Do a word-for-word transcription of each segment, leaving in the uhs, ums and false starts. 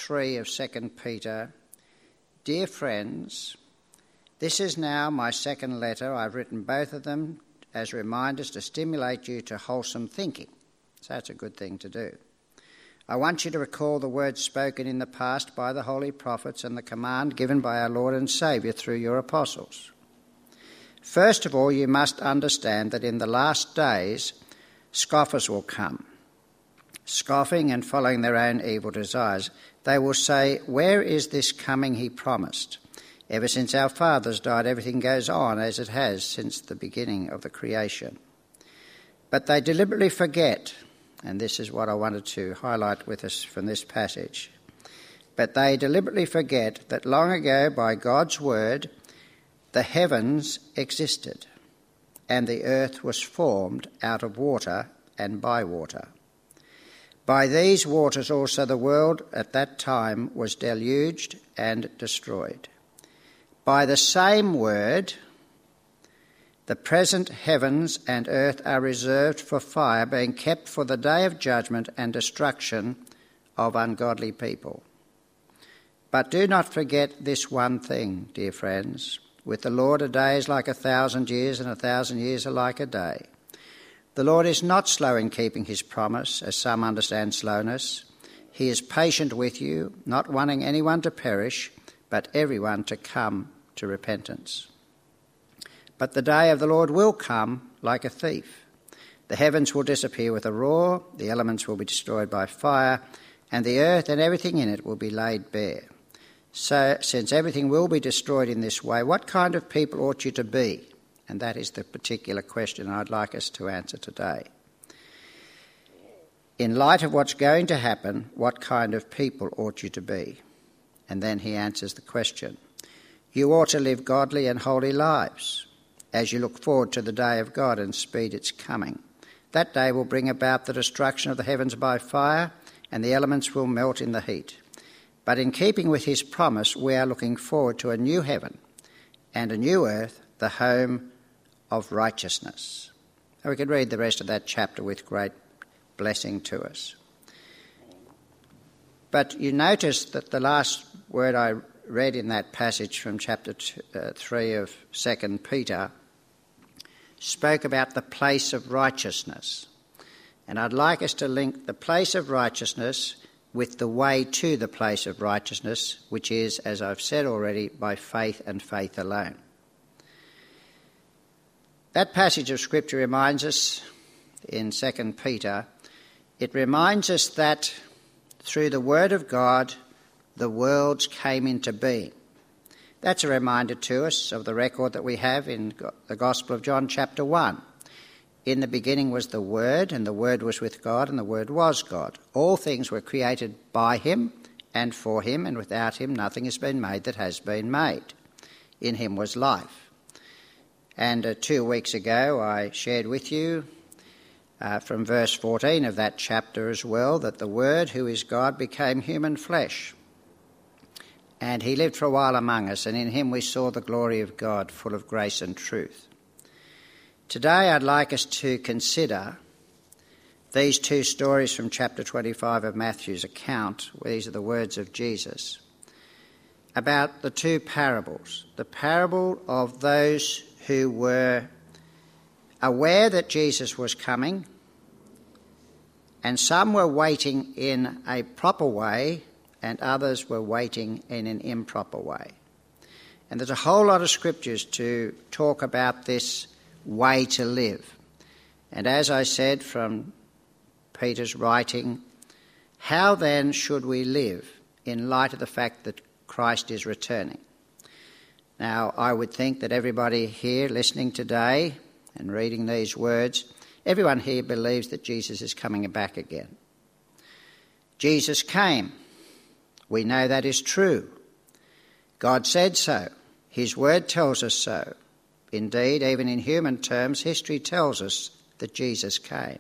three of Second Peter, "Dear friends, this is now my second letter. I've written both of them as reminders to stimulate you to wholesome thinking." So that's a good thing to do. "I want you to recall the words spoken in the past by the holy prophets and the command given by our Lord and Saviour through your apostles. First of all, you must understand that in the last days scoffers will come, scoffing and following their own evil desires. They will say, 'Where is this coming he promised? Ever since our fathers died, everything goes on as it has since the beginning of the creation.' But they deliberately forget," and this is what I wanted to highlight with us from this passage, "but they deliberately forget that long ago by God's word the heavens existed, and the earth was formed out of water and by water. By these waters also the world at that time was deluged and destroyed. By the same word, the present heavens and earth are reserved for fire, being kept for the day of judgment and destruction of ungodly people. But do not forget this one thing, dear friends. With the Lord a day is like a thousand years, and a thousand years are like a day. The Lord is not slow in keeping his promise, as some understand slowness. He is patient with you, not wanting anyone to perish, but everyone to come to repentance. But the day of the Lord will come like a thief. The heavens will disappear with a roar, the elements will be destroyed by fire, and the earth and everything in it will be laid bare. So, since everything will be destroyed in this way, what kind of people ought you to be?" And that is the particular question I'd like us to answer today. "In light of what's going to happen, what kind of people ought you to be?" And then he answers the question. "You ought to live godly and holy lives as you look forward to the day of God and speed its coming. That day will bring about the destruction of the heavens by fire, and the elements will melt in the heat. But in keeping with his promise, we are looking forward to a new heaven and a new earth, the home of righteousness." And we could read the rest of that chapter with great blessing to us. But you notice that the last word I read in that passage from chapter two, uh, three of Second Peter spoke about the place of righteousness. And I'd like us to link the place of righteousness with the way to the place of righteousness, which is, as I've said already, by faith and faith alone. That passage of Scripture reminds us, in Second Peter, it reminds us that through the Word of God, the worlds came into being. That's a reminder to us of the record that we have in the Gospel of John chapter one. "In the beginning was the Word, and the Word was with God, and the Word was God. All things were created by him and for him, and without him nothing has been made that has been made. In him was life." And uh, two weeks ago I shared with you uh, from verse fourteen of that chapter as well, that the Word, who is God, became human flesh. And he lived for a while among us, and in him we saw the glory of God, full of grace and truth. Today I'd like us to consider these two stories from chapter twenty-five of Matthew's account. These are the words of Jesus, about the two parables. The parable of those who were aware that Jesus was coming, and some were waiting in a proper way, and others were waiting in an improper way. And there's a whole lot of scriptures to talk about this way to live. And as I said from Peter's writing, how then should we live in light of the fact that Christ is returning? Now, I would think that everybody here listening today and reading these words, everyone here believes that Jesus is coming back again. Jesus came. We know that is true. God said so. His word tells us so. Indeed, even in human terms, history tells us that Jesus came.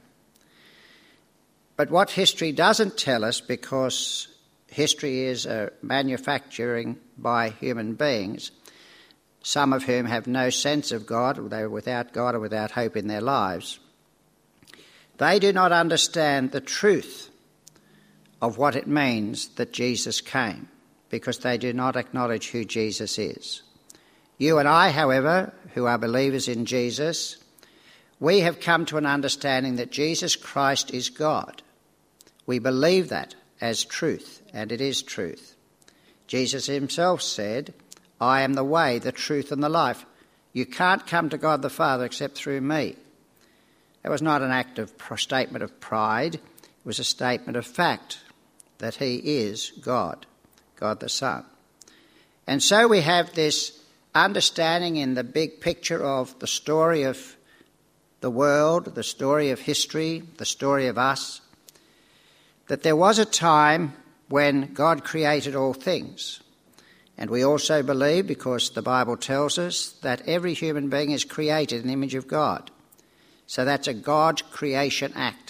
But what history doesn't tell us, because history is a manufacturing by human beings, some of whom have no sense of God, they are without God or without hope in their lives, they do not understand the truth of what it means that Jesus came, because they do not acknowledge who Jesus is. You and I, however, who are believers in Jesus, we have come to an understanding that Jesus Christ is God. We believe that as truth, and it is truth. Jesus himself said, "I am the way, the truth and the life. You can't come to God the Father except through me." That was not an act of statement of pride. It was a statement of fact that he is God, God the Son. And so we have this understanding in the big picture of the story of the world, the story of history, the story of us, that there was a time when God created all things. And we also believe, because the Bible tells us, that every human being is created in the image of God. So that's a God creation act.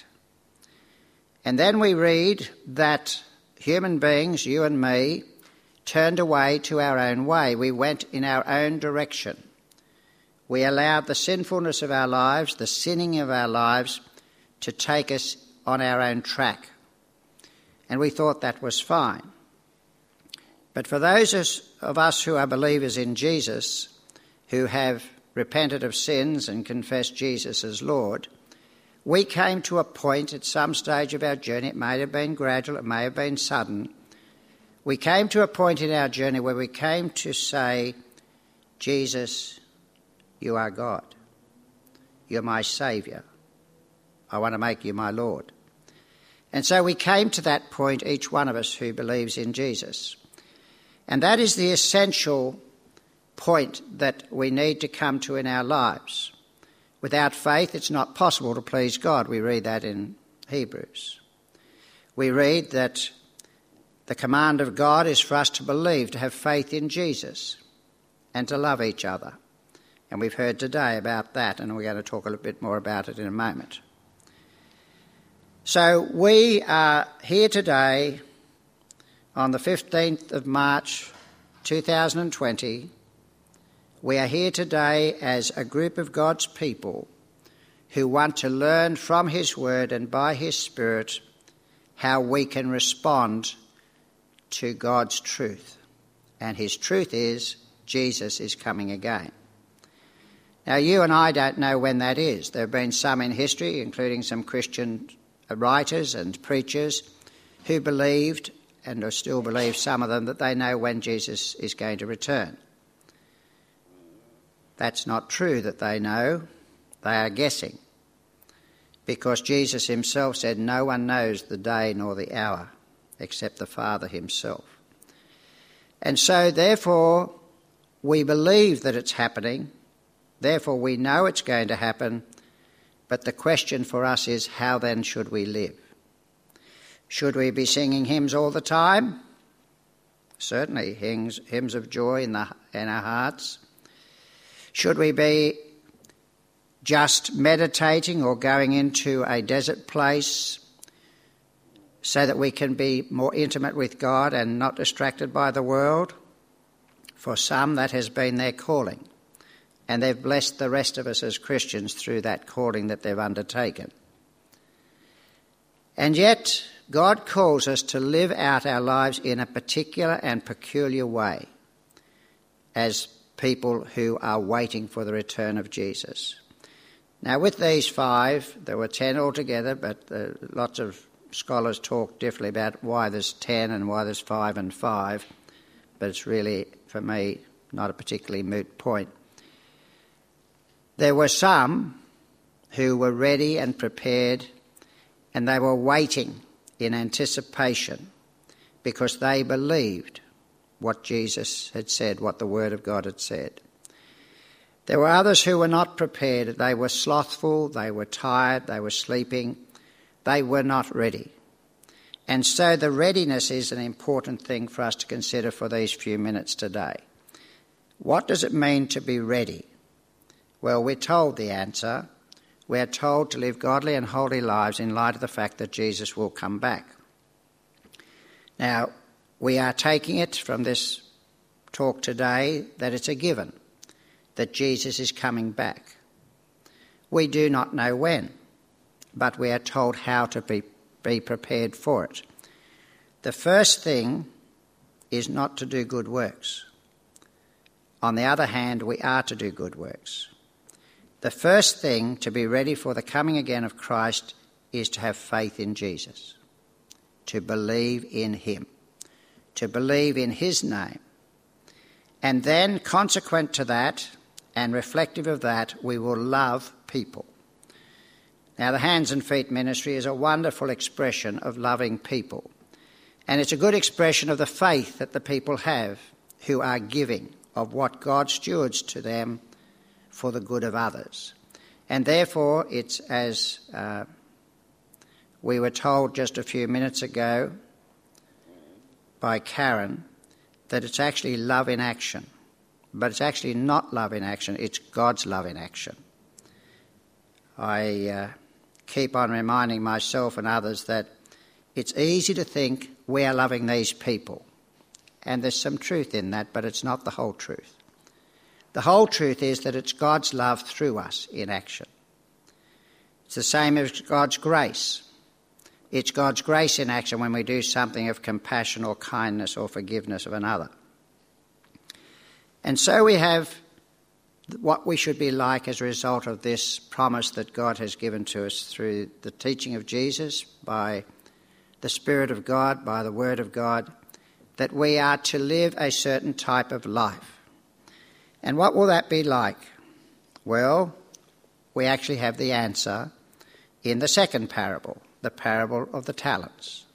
And then we read that human beings, you and me, turned away to our own way. We went in our own direction. We allowed the sinfulness of our lives, the sinning of our lives, to take us on our own track. And we thought that was fine. But for those of us who are believers in Jesus, who have repented of sins and confessed Jesus as Lord, we came to a point at some stage of our journey, it may have been gradual, it may have been sudden, we came to a point in our journey where we came to say, "Jesus, you are God. You're my Saviour. I want to make you my Lord." And so we came to that point, each one of us who believes in Jesus. And that is the essential point that we need to come to in our lives. Without faith, it's not possible to please God. We read that in Hebrews. We read that the command of God is for us to believe, to have faith in Jesus, and to love each other. And we've heard today about that, and we're going to talk a little bit more about it in a moment. So we are here today on the fifteenth of March two thousand twenty. We are here today as a group of God's people who want to learn from his word and by his Spirit how we can respond to God's truth. And his truth is Jesus is coming again. Now, you and I don't know when that is. There have been some in history, including some Christian writers and preachers, who believed, and still believe, some of them, that they know when Jesus is going to return. That's not true that they know. They are guessing. Because Jesus himself said, "No one knows the day nor the hour except the Father himself." And so, therefore, we believe that it's happening. Therefore, we know it's going to happen. But the question for us is, how then should we live? Should we be singing hymns all the time? Certainly, hymns, hymns of joy in, the, in our hearts. Should we be just meditating or going into a desert place so that we can be more intimate with God and not distracted by the world? For some, that has been their calling, and they've blessed the rest of us as Christians through that calling that they've undertaken. And yet, God calls us to live out our lives in a particular and peculiar way as people who are waiting for the return of Jesus. Now, with these five, there were ten altogether, but uh, lots of scholars talk differently about why there's ten and why there's five and five, but it's really, for me, not a particularly moot point. There were some who were ready and prepared, and they were waiting in anticipation because they believed what Jesus had said, what the Word of God had said. There were others who were not prepared. They were slothful, they were tired, they were sleeping. They were not ready. And so the readiness is an important thing for us to consider for these few minutes today. What does it mean to be ready? Well, we're told the answer. We're told to live godly and holy lives in light of the fact that Jesus will come back. Now, we are taking it from this talk today that it's a given, that Jesus is coming back. We do not know when, but we are told how to be, be prepared for it. The first thing is not to do good works. On the other hand, we are to do good works. The first thing to be ready for the coming again of Christ is to have faith in Jesus, to believe in him, to believe in his name. And then, consequent to that and reflective of that, we will love people. Now, the Hands and Feet ministry is a wonderful expression of loving people. And it's a good expression of the faith that the people have who are giving of what God stewards to them for the good of others. And therefore, it's as uh, we were told just a few minutes ago by Karen, that it's actually love in action. But it's actually not love in action, it's God's love in action. I uh, keep on reminding myself and others that it's easy to think we are loving these people. And there's some truth in that, but it's not the whole truth. The whole truth is that it's God's love through us in action. It's the same as God's grace. It's God's grace in action when we do something of compassion or kindness or forgiveness of another. And so we have what we should be like as a result of this promise that God has given to us through the teaching of Jesus, by the Spirit of God, by the Word of God, that we are to live a certain type of life. And what will that be like? Well, we actually have the answer in the second parable, the parable of the talents.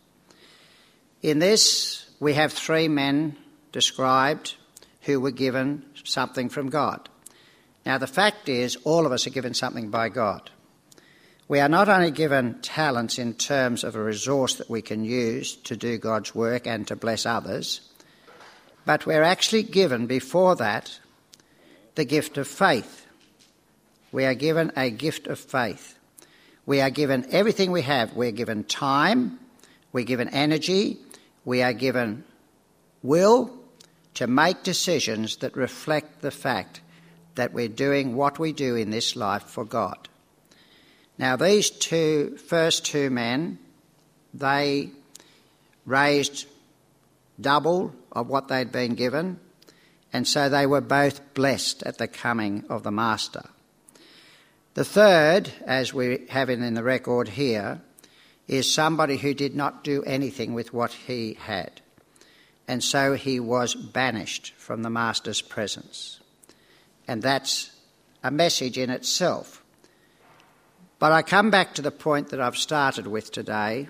In this, we have three men described who were given something from God. Now, the fact is, all of us are given something by God. We are not only given talents in terms of a resource that we can use to do God's work and to bless others, but we're actually given, before that, the gift of faith. We are given a gift of faith. We are given everything we have. We're given time, we're given energy, we are given will to make decisions that reflect the fact that we're doing what we do in this life for God. Now, these two first two men, they raised double of what they'd been given, and so they were both blessed at the coming of the Master. The third, as we have it in the record here, is somebody who did not do anything with what he had, and so he was banished from the Master's presence. And that's a message in itself. But I come back to the point that I've started with today.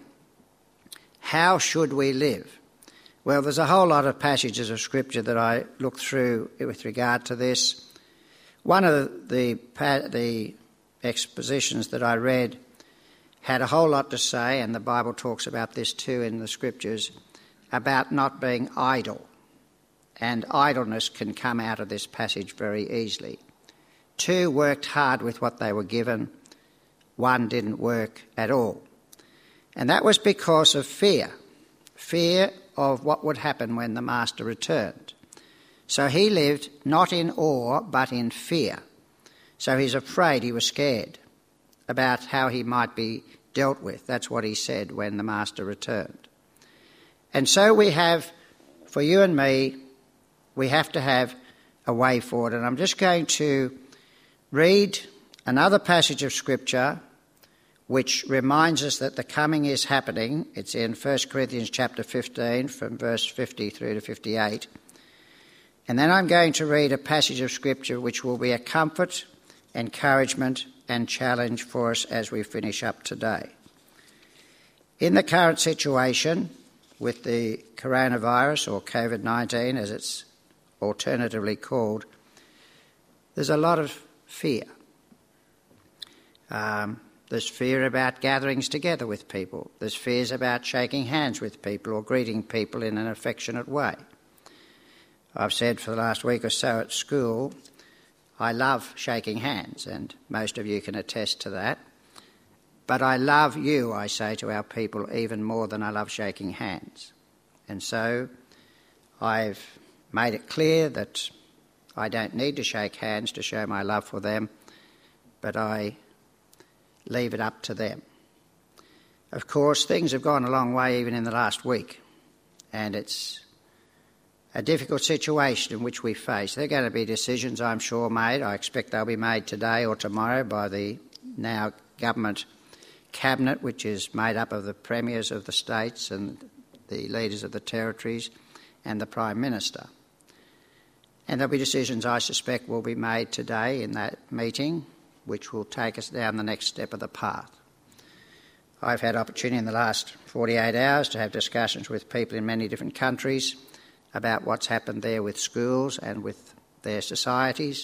How should we live? Well, there's a whole lot of passages of Scripture that I look through with regard to this. One of the, the expositions that I read had a whole lot to say, and the Bible talks about this too in the Scriptures, about not being idle. And idleness can come out of this passage very easily. Two worked hard with what they were given. One didn't work at all. And that was because of fear. Fear of what would happen when the Master returned. So he lived not in awe, but in fear. So he's afraid, he was scared about how he might be dealt with. That's what he said when the Master returned. And so we have, for you and me, we have to have a way forward. And I'm just going to read another passage of Scripture which reminds us that the coming is happening. It's in First Corinthians chapter fifteen, from verse fifty through to fifty-eight. And then I'm going to read a passage of Scripture which will be a comfort, encouragement and challenge for us as we finish up today. In the current situation with the coronavirus, or covid nineteen as it's alternatively called, there's a lot of fear. Um, there's fear about gatherings together with people. There's fears about shaking hands with people or greeting people in an affectionate way. I've said for the last week or so at school, I love shaking hands, and most of you can attest to that. But I love you, I say to our people, even more than I love shaking hands. And so I've made it clear that I don't need to shake hands to show my love for them, but I leave it up to them. Of course, things have gone a long way even in the last week. and it's a difficult situation in which we face. There are going to be decisions, I'm sure, made. I expect they'll be made today or tomorrow by the now government cabinet, which is made up of the premiers of the states and the leaders of the territories and the Prime Minister. And there'll be decisions, I suspect, will be made today in that meeting, which will take us down the next step of the path. I've had opportunity in the last forty-eight hours to have discussions with people in many different countries about what's happened there with schools and with their societies.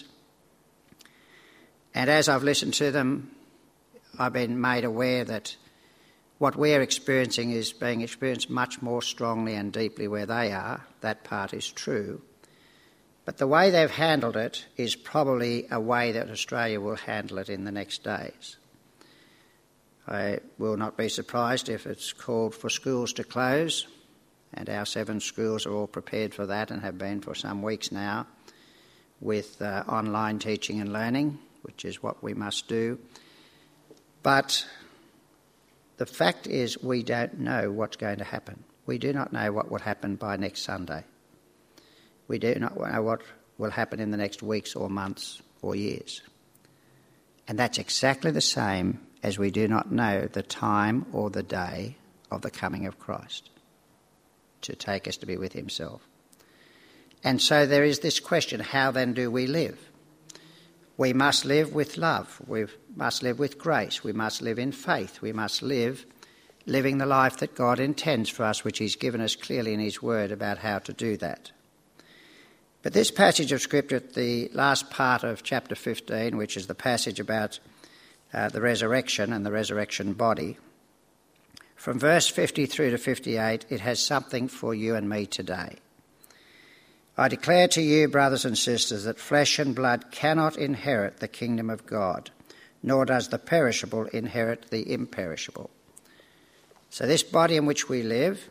And as I've listened to them, I've been made aware that what we're experiencing is being experienced much more strongly and deeply where they are. That part is true. But the way they've handled it is probably a way that Australia will handle it in the next days. I will not be surprised if it's called for schools to close, and our seven schools are all prepared for that and have been for some weeks now with uh, online teaching and learning, which is what we must do. But the fact is we don't know what's going to happen. We do not know what will happen by next Sunday. We do not know what will happen in the next weeks or months or years. And that's exactly the same as we do not know the time or the day of the coming of Christ to take us to be with himself. And so there is this question, how then do we live? We must live with love. We must live with grace. We must live in faith. We must live living the life that God intends for us, which he's given us clearly in his word about how to do that. But this passage of Scripture, the last part of chapter fifteen, which is the passage about uh, the resurrection and the resurrection body, from verse fifty through to fifty-eight, it has something for you and me today. I declare to you, brothers and sisters, that flesh and blood cannot inherit the kingdom of God, nor does the perishable inherit the imperishable. So this body in which we live,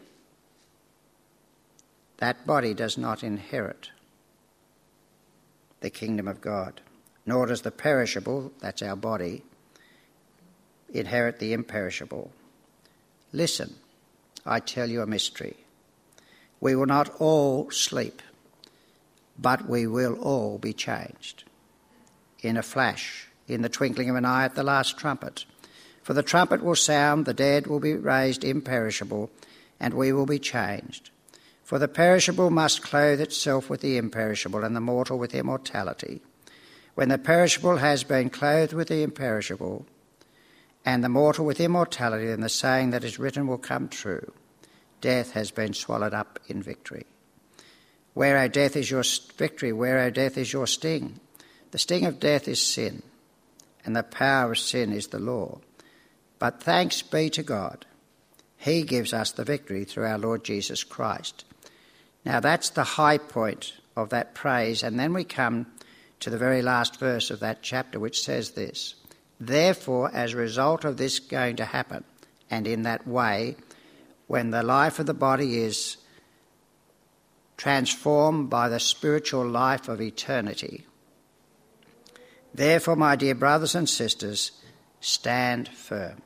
that body does not inherit the kingdom of God, nor does the perishable, that's our body, inherit the imperishable. Listen, I tell you a mystery. We will not all sleep, but we will all be changed. In a flash, in the twinkling of an eye at the last trumpet. For the trumpet will sound, the dead will be raised imperishable, and we will be changed. For the perishable must clothe itself with the imperishable, and the mortal with immortality. When the perishable has been clothed with the imperishable, and the mortal with immortality, then the saying that is written will come true. Death has been swallowed up in victory. Where, O death, is your victory? Where, O death, is your sting? The sting of death is sin, and the power of sin is the law. But thanks be to God, he gives us the victory through our Lord Jesus Christ. Now that's the high point of that praise, and then we come to the very last verse of that chapter, which says this: therefore, as a result of this going to happen, and in that way, when the life of the body is transformed by the spiritual life of eternity, therefore, my dear brothers and sisters, stand firm.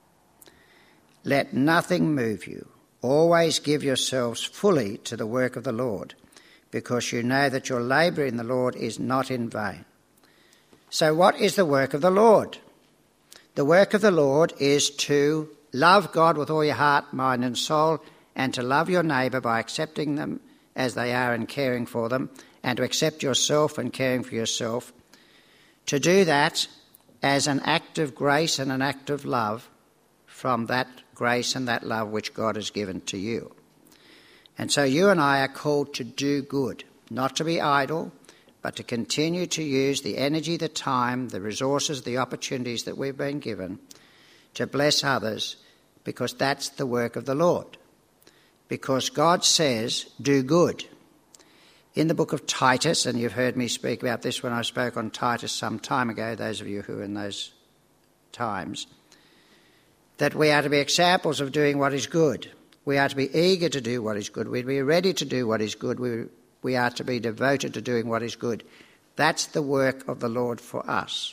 Let nothing move you. Always give yourselves fully to the work of the Lord, because you know that your labour in the Lord is not in vain. So what is the work of the Lord? The work of the Lord is to love God with all your heart, mind and soul, and to love your neighbour by accepting them as they are and caring for them, and to accept yourself and caring for yourself. To do that as an act of grace and an act of love from that grace and that love which God has given to you. And so you and I are called to do good, not to be idle, but to continue to use the energy, the time, the resources, the opportunities that we've been given to bless others, because that's the work of the Lord. Because God says, do good. In the book of Titus, and you've heard me speak about this when I spoke on Titus some time ago, those of you who were in those times, that we are to be examples of doing what is good. We are to be eager to do what is good. We are to be ready to do what is good. We, we are to be devoted to doing what is good. That's the work of the Lord for us.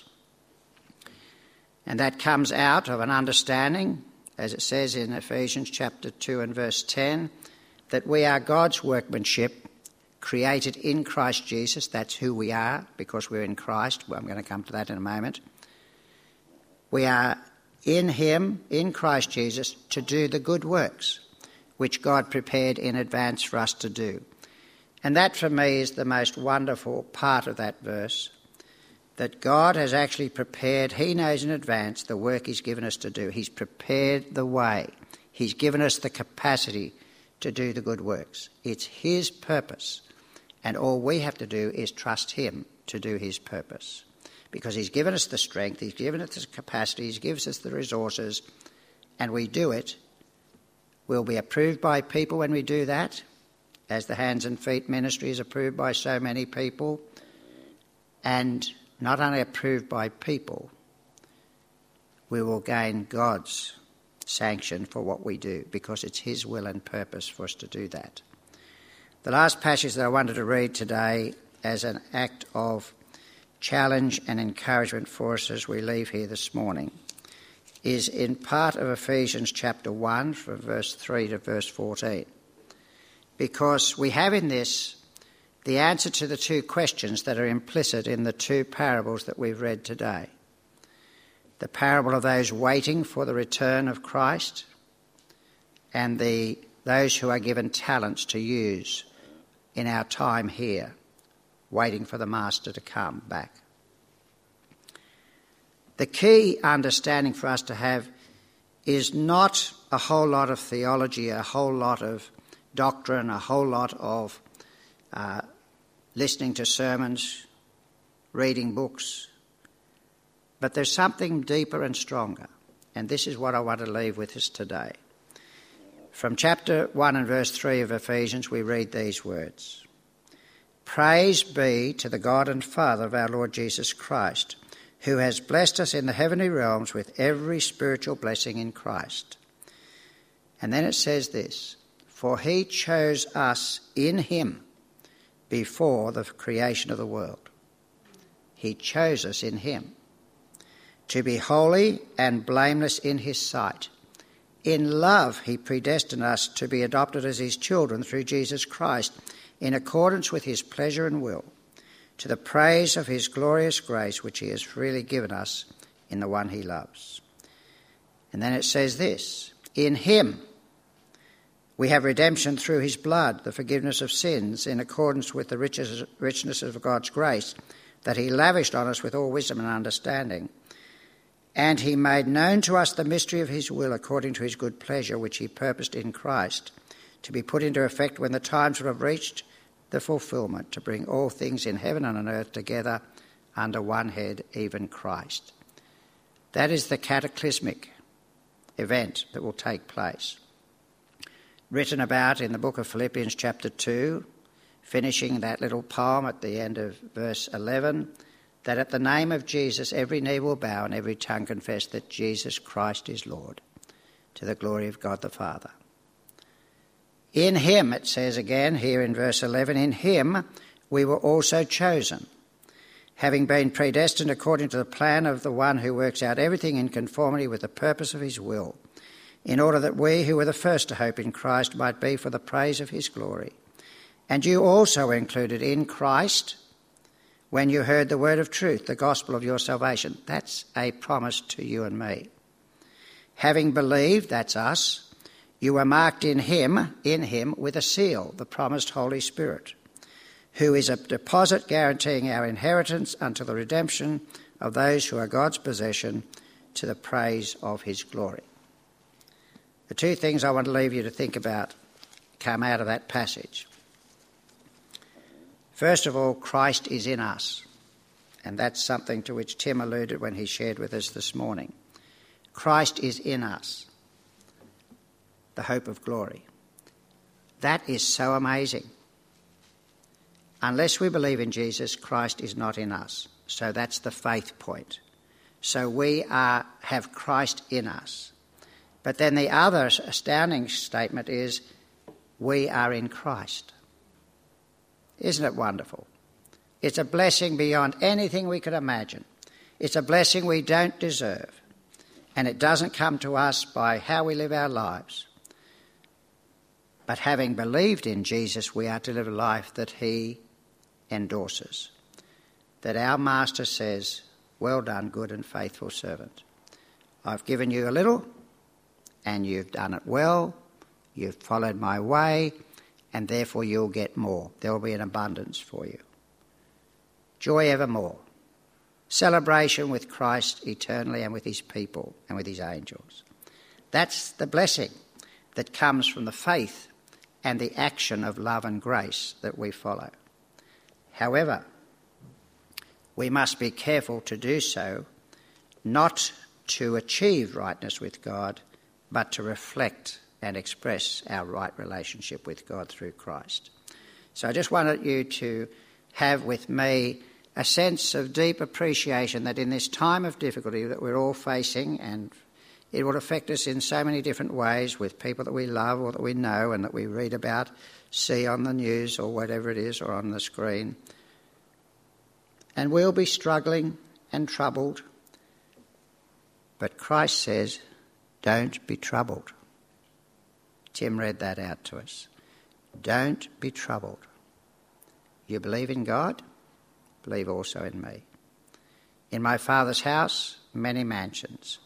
And that comes out of an understanding, as it says in Ephesians chapter two and verse ten, that we are God's workmanship, created in Christ Jesus. That's who we are, because we're in Christ. Well, I'm going to come to that in a moment. We are in him, in Christ Jesus, to do the good works which God prepared in advance for us to do. And that, for me, is the most wonderful part of that verse, that God has actually prepared, he knows in advance the work he's given us to do. He's prepared the way. He's given us the capacity to do the good works. It's his purpose, and all we have to do is trust him to do his purpose, because he's given us the strength, he's given us the capacity, he gives us the resources, and we do it. We'll be approved by people when we do that, as the Hands and Feet ministry is approved by so many people, and not only approved by people, we will gain God's sanction for what we do, because it's his will and purpose for us to do that. The last passage that I wanted to read today, as an act of challenge and encouragement for us as we leave here this morning, is in part of Ephesians chapter one, from verse three to verse fourteen. Because we have in this the answer to the two questions that are implicit in the two parables that we've read today. The parable of those waiting for the return of Christ, and the those who are given talents to use in our time here, waiting for the Master to come back. The key understanding for us to have is not a whole lot of theology, a whole lot of doctrine, a whole lot of uh, listening to sermons, reading books, but there's something deeper and stronger, and this is what I want to leave with us today. From chapter one and verse three of Ephesians, we read these words: "Praise be to the God and Father of our Lord Jesus Christ, who has blessed us in the heavenly realms with every spiritual blessing in Christ." And then it says this: "For he chose us in him before the creation of the world." He chose us in him to be holy and blameless in his sight. In love he predestined us to be adopted as his children through Jesus Christ, in accordance with his pleasure and will, to the praise of his glorious grace which he has freely given us in the one he loves. And then it says this: "In him we have redemption through his blood, the forgiveness of sins, in accordance with the riches, richness of God's grace, that he lavished on us with all wisdom and understanding. And he made known to us the mystery of his will, according to his good pleasure, which he purposed in Christ, to be put into effect when the times will have reached the fulfilment, to bring all things in heaven and on earth together under one head, even Christ." That is the cataclysmic event that will take place, written about in the book of Philippians chapter two, finishing that little poem at the end of verse eleven, that at the name of Jesus every knee will bow and every tongue confess that Jesus Christ is Lord, to the glory of God the Father. In him, it says again here in verse eleven, "In him we were also chosen, having been predestined according to the plan of the one who works out everything in conformity with the purpose of his will, in order that we who were the first to hope in Christ might be for the praise of his glory. And you also were included in Christ when you heard the word of truth, the gospel of your salvation." That's a promise to you and me. "Having believed," that's us, "you were marked in him, in him with a seal, the promised Holy Spirit, who is a deposit guaranteeing our inheritance until the redemption of those who are God's possession, to the praise of his glory." The two things I want to leave you to think about come out of that passage. First of all, Christ is in us, and that's something to which Tim alluded when he shared with us this morning. Christ is in us, the hope of glory. That is so amazing. Unless we believe in Jesus, Christ is not in us. So that's the faith point. So we are have Christ in us. But then the other astounding statement is, we are in Christ. Isn't it wonderful? It's a blessing beyond anything we could imagine. It's a blessing we don't deserve. And it doesn't come to us by how we live our lives. But having believed in Jesus, we are to live a life that he endorses, that our Master says, "Well done, good and faithful servant. I've given you a little, and you've done it well. You've followed my way, and therefore you'll get more. There will be an abundance for you. Joy evermore. Celebration with Christ eternally and with his people and with his angels." That's the blessing that comes from the faith and the action of love and grace that we follow. However, we must be careful to do so, not to achieve rightness with God, but to reflect and express our right relationship with God through Christ. So I just wanted you to have with me a sense of deep appreciation that in this time of difficulty that we're all facing, and it will affect us in so many different ways with people that we love or that we know and that we read about, see on the news or whatever it is or on the screen. And we'll be struggling and troubled. But Christ says, don't be troubled. Tim read that out to us. Don't be troubled. You believe in God? Believe also in me. In my Father's house, many mansions.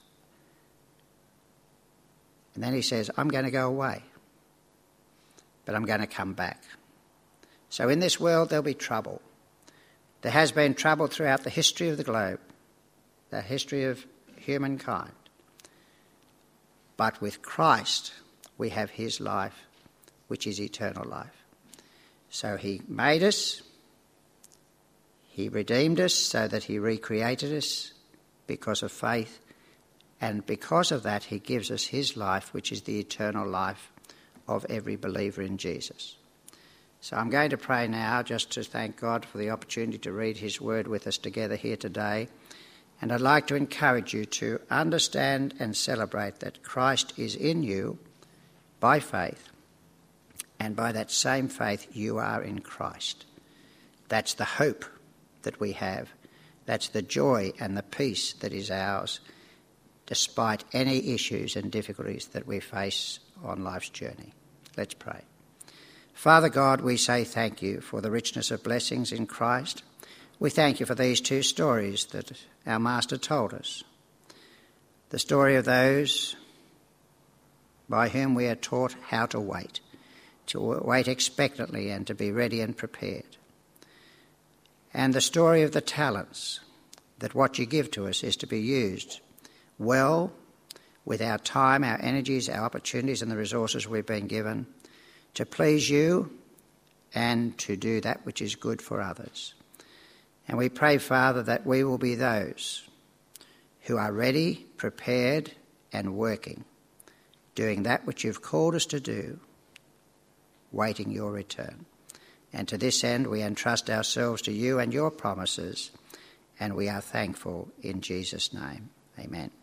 And then he says, I'm going to go away, but I'm going to come back. So in this world there'll be trouble. There has been trouble throughout the history of the globe, the history of humankind. But with Christ we have his life, which is eternal life. So he made us, he redeemed us so that he recreated us because of faith, and because of that he gives us his life, which is the eternal life of every believer in Jesus. So I'm going to pray now just to thank God for the opportunity to read his word with us together here today. And I'd like to encourage you to understand and celebrate that Christ is in you by faith, and by that same faith you are in Christ. That's the hope that we have. That's the joy and the peace that is ours, despite any issues and difficulties that we face on life's journey. Let's pray. Father God, we say thank you for the richness of blessings in Christ. We thank you for these two stories that our Master told us. The story of those by whom we are taught how to wait, to wait expectantly and to be ready and prepared. And the story of the talents, that what you give to us is to be used well with our time, our energies, our opportunities and the resources we've been given to please you and to do that which is good for others. And we pray, Father, that we will be those who are ready, prepared and working, doing that which you've called us to do, waiting your return. And to this end we entrust ourselves to you and your promises, and we are thankful in Jesus' name. Amen.